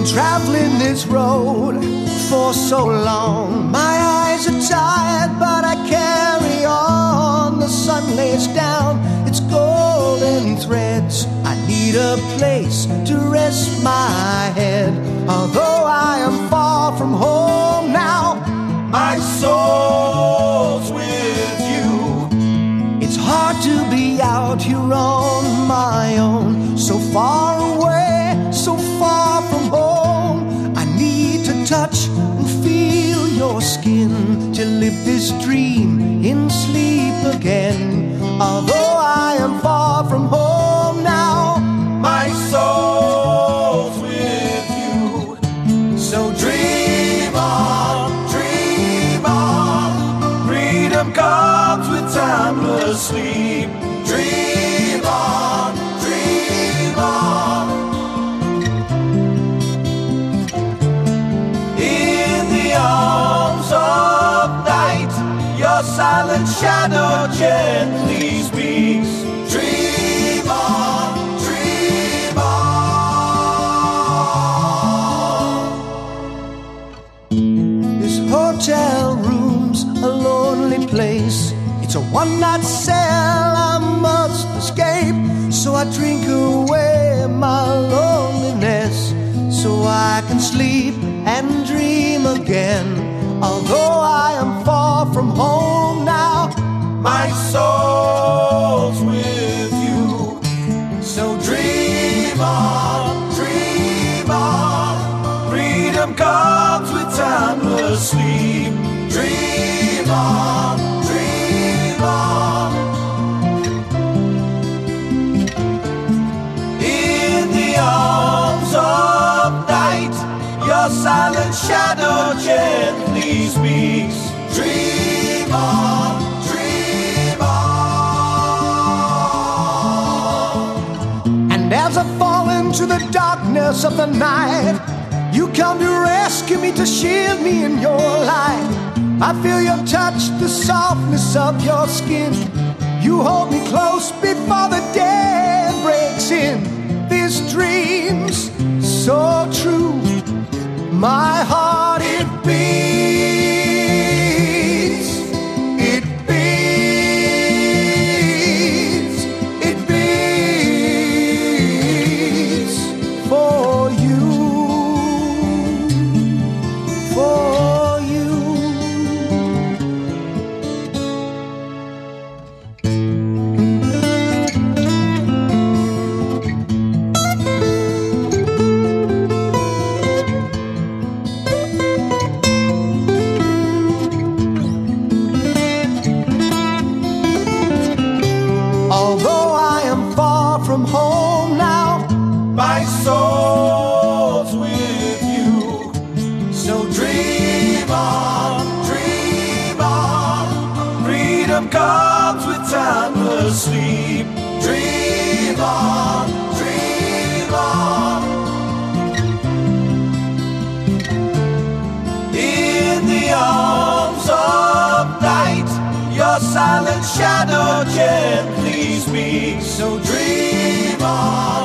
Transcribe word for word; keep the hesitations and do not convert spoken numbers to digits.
been traveling this road for so long. My eyes are tired, but I carry on. The sun lays down its golden threads. I need a place to rest my head. Although I am far from home now, my soul's with you. It's hard to be out here on my own, so far away, so far from home. I need to touch and feel your skin to live this dream in sleep again. Although I am far from home now, my soul's with you. So dream on, dream on. Freedom comes with timeless sleep. Dream on, dream on. In the arms of night, your silent shadow gently speaks. Dream on, dream on. This hotel room's a lonely place. It's a one-night cell I must escape. So I drink away my loneliness, so I can sleep and dream again. Although I am far from home now, my soul's with you. So dream on, dream on. Freedom comes with timeless sleep. Dream on, dream on. In the arms of night, your silent shadow gently speaks. Dream on, dream on. And as I fall into the darkness of the night, you come to rescue me, to shield me in your light. I feel your touch, the softness of your skin. You hold me close before the day breaks in. This dream's so true. My heart, it beats, it beats, it beats for you, for you. Although I am far from home now, my soul's with you. So dream on, dream on. Freedom comes with timeless sleep. Dream on, dream on. In the arms of night, your silent shadow gently speaks. So dream on.